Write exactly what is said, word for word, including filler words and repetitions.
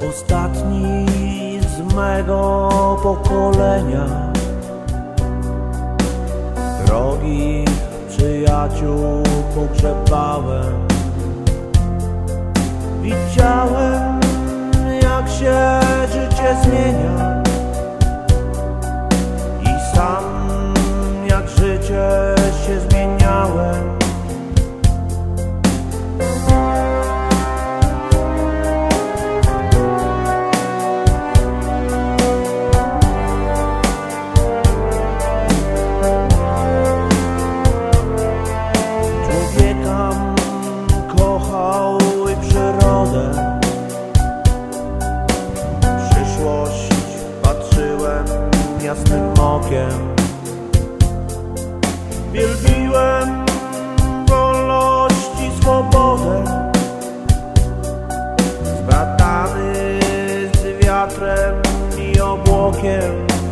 Ostatni z mego pokolenia, drogich przyjaciół pogrzebałem. Widziałem, jak się życie zmienia i sam jak życie się zmieniałem. Kochał i przyrodę, w przyszłość patrzyłem jasnym okiem. Wielbiłem wolność i swobodę, zbratany z wiatrem i obłokiem.